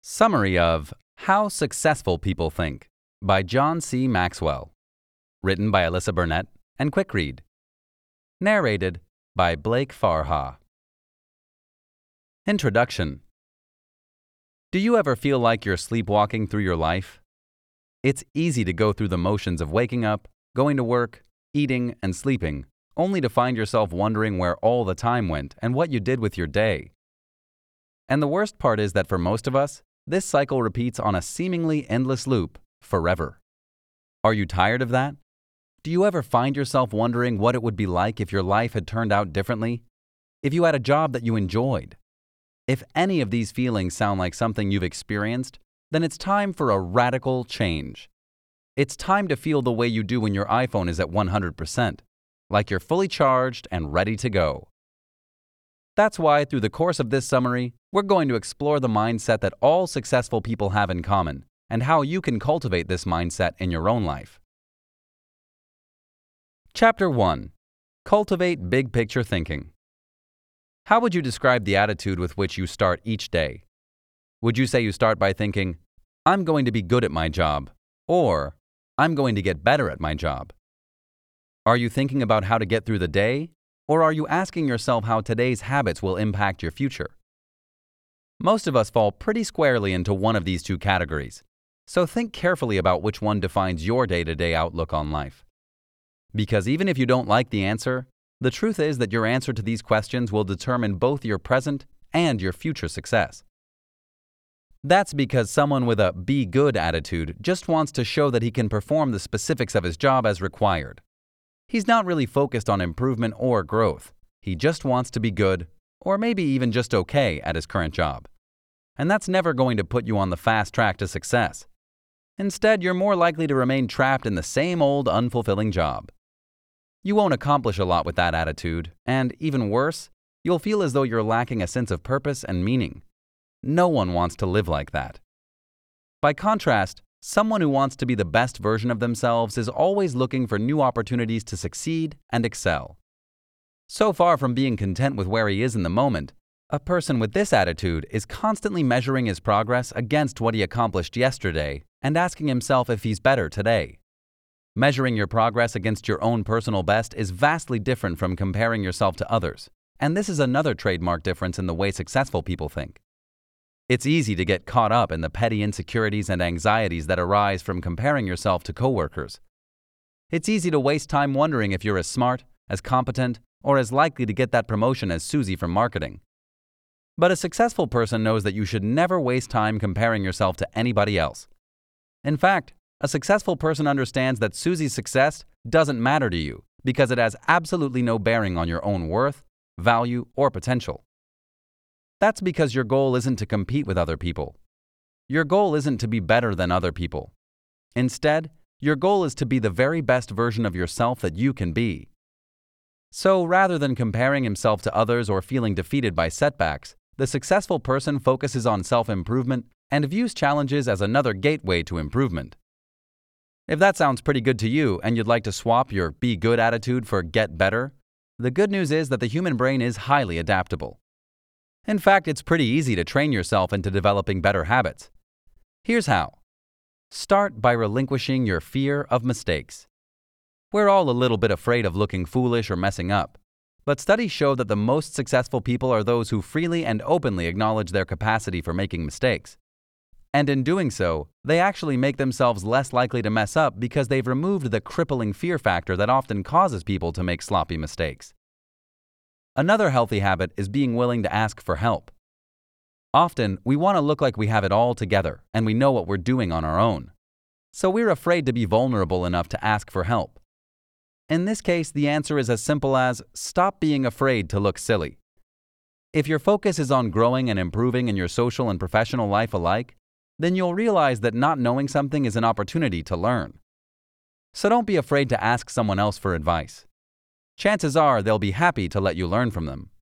Summary of How Successful People Think by John C. Maxwell. Written by Alyssa Burnett and Quick Read. Narrated by Blake Farha. Introduction. Do you ever feel like you're sleepwalking through your life? It's easy to go through the motions of waking up, going to work, eating, and sleeping, only to find yourself wondering where all the time went and what you did with your day. And the worst part is that for most of us, this cycle repeats on a seemingly endless loop forever. Are you tired of that? Do you ever find yourself wondering what it would be like if your life had turned out differently? If you had a job that you enjoyed? If any of these feelings sound like something you've experienced, then it's time for a radical change. It's time to feel the way you do when your iPhone is at 100%, like you're fully charged and ready to go. That's why, through the course of this summary, we're going to explore the mindset that all successful people have in common and how you can cultivate this mindset in your own life. Chapter 1. Cultivate Big Picture Thinking. How would you describe the attitude with which you start each day? Would you say you start by thinking, I'm going to be good at my job, or I'm going to get better at my job? Are you thinking about how to get through the day, or are you asking yourself how today's habits will impact your future? Most of us fall pretty squarely into one of these two categories, so think carefully about which one defines your day-to-day outlook on life. Because even if you don't like the answer, the truth is that your answer to these questions will determine both your present and your future success. That's because someone with a be good attitude just wants to show that he can perform the specifics of his job as required. He's not really focused on improvement or growth. He just wants to be good, or maybe even just okay at his current job. And that's never going to put you on the fast track to success. Instead, you're more likely to remain trapped in the same old unfulfilling job. You won't accomplish a lot with that attitude, and even worse, you'll feel as though you're lacking a sense of purpose and meaning. No one wants to live like that. By contrast, someone who wants to be the best version of themselves is always looking for new opportunities to succeed and excel. So far from being content with where he is in the moment, a person with this attitude is constantly measuring his progress against what he accomplished yesterday and asking himself if he's better today. Measuring your progress against your own personal best is vastly different from comparing yourself to others, and this is another trademark difference in the way successful people think. It's easy to get caught up in the petty insecurities and anxieties that arise from comparing yourself to coworkers. It's easy to waste time wondering if you're as smart, as competent, or as likely to get that promotion as Susie from marketing. But a successful person knows that you should never waste time comparing yourself to anybody else. In fact, a successful person understands that Susie's success doesn't matter to you because it has absolutely no bearing on your own worth, value, or potential. That's because your goal isn't to compete with other people. Your goal isn't to be better than other people. Instead, your goal is to be the very best version of yourself that you can be. So rather than comparing himself to others or feeling defeated by setbacks, the successful person focuses on self-improvement and views challenges as another gateway to improvement. If that sounds pretty good to you and you'd like to swap your be good attitude for get better, the good news is that the human brain is highly adaptable. In fact, it's pretty easy to train yourself into developing better habits. Here's how. Start by relinquishing your fear of mistakes. We're all a little bit afraid of looking foolish or messing up, but studies show that the most successful people are those who freely and openly acknowledge their capacity for making mistakes. And in doing so, they actually make themselves less likely to mess up because they've removed the crippling fear factor that often causes people to make sloppy mistakes. Another healthy habit is being willing to ask for help. Often, we want to look like we have it all together and we know what we're doing on our own. So we're afraid to be vulnerable enough to ask for help. In this case, the answer is as simple as stop being afraid to look silly. If your focus is on growing and improving in your social and professional life alike, then you'll realize that not knowing something is an opportunity to learn. So don't be afraid to ask someone else for advice. Chances are they'll be happy to let you learn from them.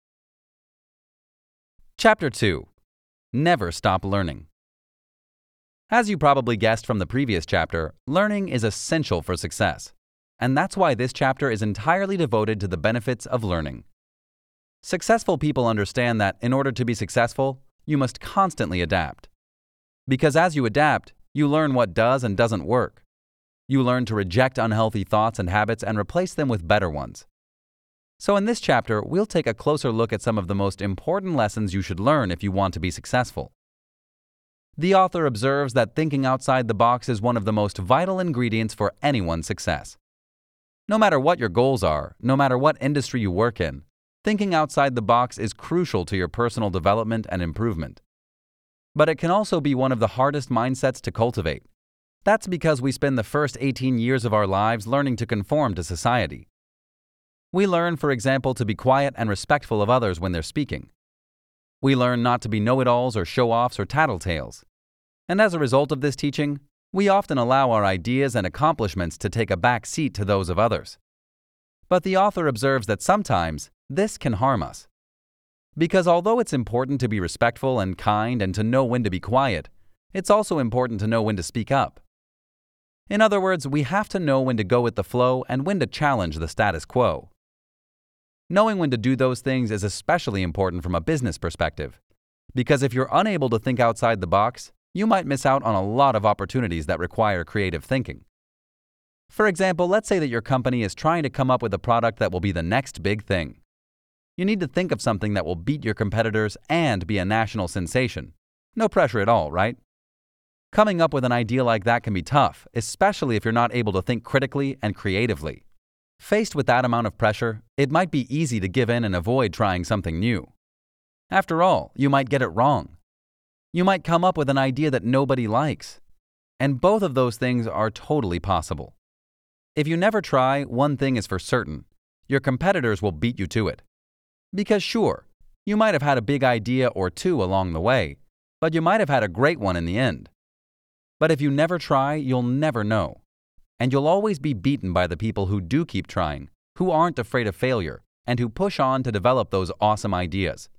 Chapter 2. Never stop learning. As you probably guessed from the previous chapter, learning is essential for success. And that's why this chapter is entirely devoted to the benefits of learning. Successful people understand that in order to be successful, you must constantly adapt. Because as you adapt, you learn what does and doesn't work. You learn to reject unhealthy thoughts and habits and replace them with better ones. So in this chapter, we'll take a closer look at some of the most important lessons you should learn if you want to be successful. The author observes that thinking outside the box is one of the most vital ingredients for anyone's success. No matter what your goals are, no matter what industry you work in, thinking outside the box is crucial to your personal development and improvement. But it can also be one of the hardest mindsets to cultivate. That's because we spend the first 18 years of our lives learning to conform to society. We learn, for example, to be quiet and respectful of others when they're speaking. We learn not to be know-it-alls or show-offs or tattletales. And as a result of this teaching, we often allow our ideas and accomplishments to take a back seat to those of others. But the author observes that sometimes this can harm us. Because although it's important to be respectful and kind and to know when to be quiet, it's also important to know when to speak up. In other words, we have to know when to go with the flow and when to challenge the status quo. Knowing when to do those things is especially important from a business perspective, because if you're unable to think outside the box, you might miss out on a lot of opportunities that require creative thinking. For example, let's say that your company is trying to come up with a product that will be the next big thing. You need to think of something that will beat your competitors and be a national sensation. No pressure at all, right? Coming up with an idea like that can be tough, especially if you're not able to think critically and creatively. Faced with that amount of pressure, it might be easy to give in and avoid trying something new. After all, you might get it wrong. You might come up with an idea that nobody likes. And both of those things are totally possible. If you never try, one thing is for certain: your competitors will beat you to it. Because sure, you might have had a big idea or two along the way, but you might have had a great one in the end. But if you never try, you'll never know. And you'll always be beaten by the people who do keep trying, who aren't afraid of failure, and who push on to develop those awesome ideas.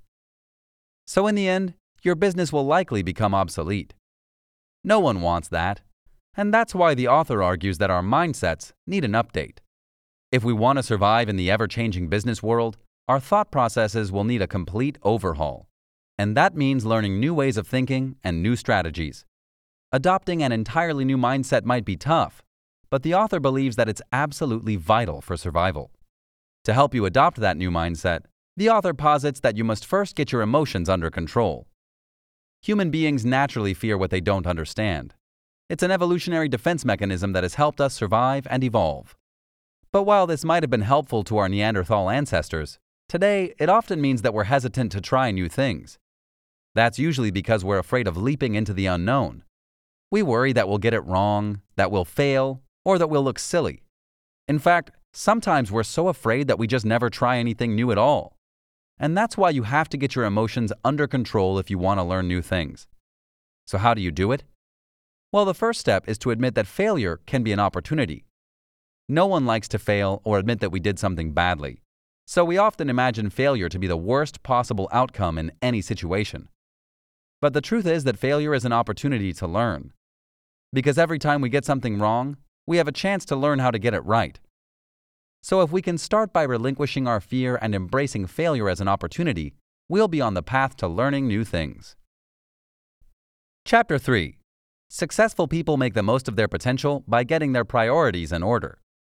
So in the end, your business will likely become obsolete. No one wants that. And that's why the author argues that our mindsets need an update. If we want to survive in the ever-changing business world, our thought processes will need a complete overhaul. And that means learning new ways of thinking and new strategies. Adopting an entirely new mindset might be tough, but the author believes that it's absolutely vital for survival. To help you adopt that new mindset, the author posits that you must first get your emotions under control. Human beings naturally fear what they don't understand. It's an evolutionary defense mechanism that has helped us survive and evolve. But while this might have been helpful to our Neanderthal ancestors, today it often means that we're hesitant to try new things. That's usually because we're afraid of leaping into the unknown. We worry that we'll get it wrong, that we'll fail, or that we'll look silly. In fact, sometimes we're so afraid that we just never try anything new at all. And that's why you have to get your emotions under control if you want to learn new things. So how do you do it? Well, the first step is to admit that failure can be an opportunity. No one likes to fail or admit that we did something badly. So we often imagine failure to be the worst possible outcome in any situation. But the truth is that failure is an opportunity to learn. Because every time we get something wrong, we have a chance to learn how to get it right. So if we can start by relinquishing our fear and embracing failure as an opportunity, we'll be on the path to learning new things. Chapter 3. Successful people make the most of their potential by getting their priorities in order.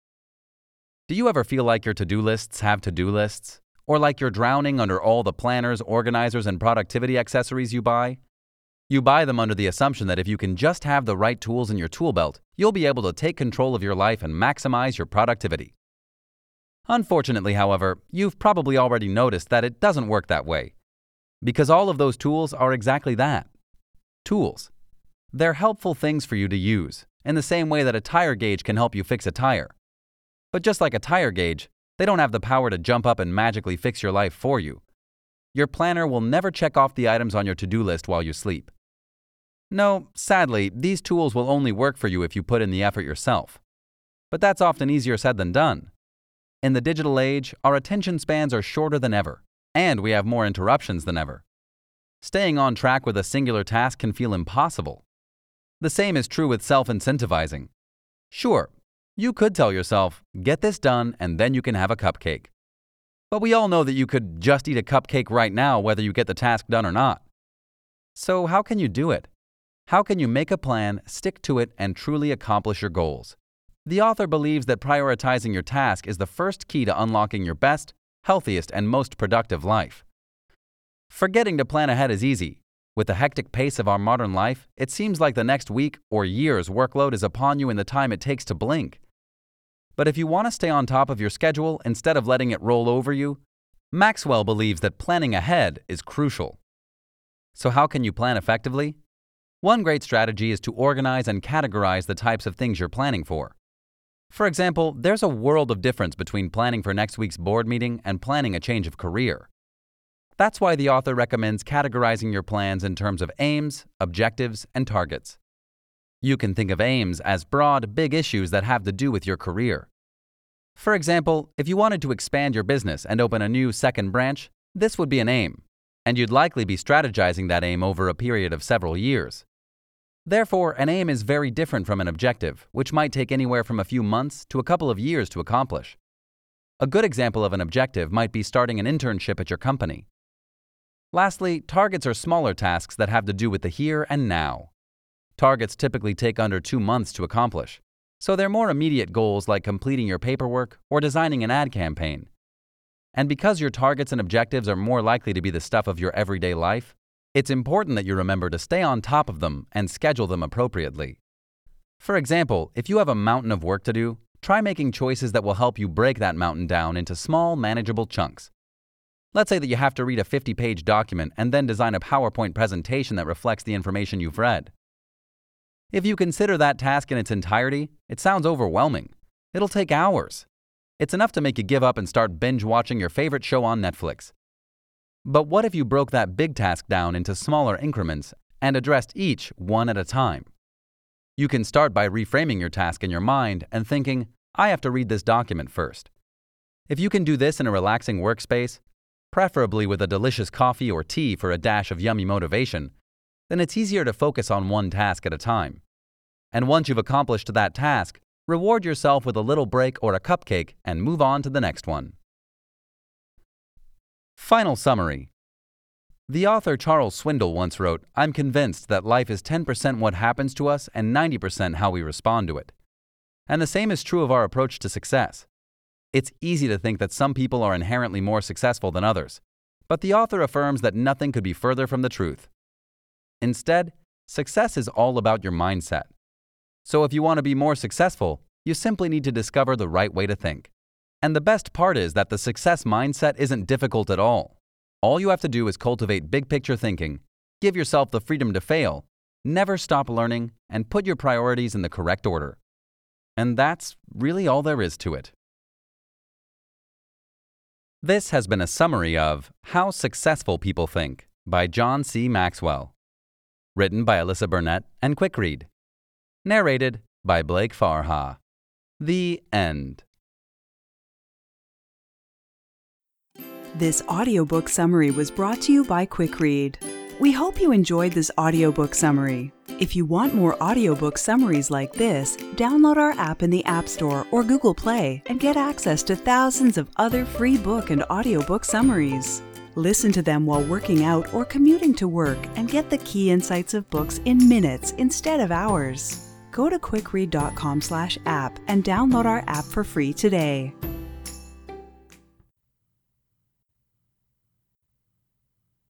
Do you ever feel like your to-do lists have to-do lists? Or like you're drowning under all the planners, organizers, and productivity accessories you buy? You buy them under the assumption that if you can just have the right tools in your tool belt, you'll be able to take control of your life and maximize your productivity. Unfortunately, however, you've probably already noticed that it doesn't work that way. Because all of those tools are exactly that: tools. They're helpful things for you to use, in the same way that a tire gauge can help you fix a tire. But just like a tire gauge, they don't have the power to jump up and magically fix your life for you. Your planner will never check off the items on your to-do list while you sleep. No, sadly, these tools will only work for you if you put in the effort yourself. But that's often easier said than done. In the digital age, our attention spans are shorter than ever, and we have more interruptions than ever. Staying on track with a singular task can feel impossible. The same is true with self-incentivizing. Sure, you could tell yourself, get this done and then you can have a cupcake. But we all know that you could just eat a cupcake right now whether you get the task done or not. So how can you do it? How can you make a plan, stick to it, and truly accomplish your goals? The author believes that prioritizing your task is the first key to unlocking your best, healthiest, and most productive life. Forgetting to plan ahead is easy. With the hectic pace of our modern life, it seems like the next week or year's workload is upon you in the time it takes to blink. But if you want to stay on top of your schedule instead of letting it roll over you, Maxwell believes that planning ahead is crucial. So how can you plan effectively? One great strategy is to organize and categorize the types of things you're planning for. For example, there's a world of difference between planning for next week's board meeting and planning a change of career. That's why the author recommends categorizing your plans in terms of aims, objectives, and targets. You can think of aims as broad, big issues that have to do with your career. For example, if you wanted to expand your business and open a new second branch, this would be an aim, and you'd likely be strategizing that aim over a period of several years. Therefore, an aim is very different from an objective, which might take anywhere from a few months to a couple of years to accomplish. A good example of an objective might be starting an internship at your company. Lastly, targets are smaller tasks that have to do with the here and now. Targets typically take under 2 months to accomplish, so they're more immediate goals like completing your paperwork or designing an ad campaign. And because your targets and objectives are more likely to be the stuff of your everyday life, it's important that you remember to stay on top of them and schedule them appropriately. For example, if you have a mountain of work to do, try making choices that will help you break that mountain down into small, manageable chunks. Let's say that you have to read a 50-page document and then design a PowerPoint presentation that reflects the information you've read. If you consider that task in its entirety, it sounds overwhelming. It'll take hours. It's enough to make you give up and start binge-watching your favorite show on Netflix. But what if you broke that big task down into smaller increments and addressed each one at a time? You can start by reframing your task in your mind and thinking, I have to read this document first. If you can do this in a relaxing workspace, preferably with a delicious coffee or tea for a dash of yummy motivation, then it's easier to focus on one task at a time. And once you've accomplished that task, reward yourself with a little break or a cupcake and move on to the next one. Final summary. The author Charles Swindoll once wrote, I'm convinced that life is 10% what happens to us and 90% how we respond to it. And the same is true of our approach to success. It's easy to think that some people are inherently more successful than others, but the author affirms that nothing could be further from the truth. Instead, success is all about your mindset. So if you want to be more successful, you simply need to discover the right way to think. And the best part is that the success mindset isn't difficult at all. All you have to do is cultivate big picture thinking, give yourself the freedom to fail, never stop learning, and put your priorities in the correct order. And that's really all there is to it. This has been a summary of How Successful People Think by John C. Maxwell. Written by Alyssa Burnett and Quick Read. Narrated by Blake Farha. The end. This audiobook summary was brought to you by Quick Read. We hope you enjoyed this audiobook summary. If you want more audiobook summaries like this, download our app in the App Store or Google Play and get access to thousands of other free book and audiobook summaries. Listen to them while working out or commuting to work and get the key insights of books in minutes instead of hours. Go to quickread.com/app and download our app for free today.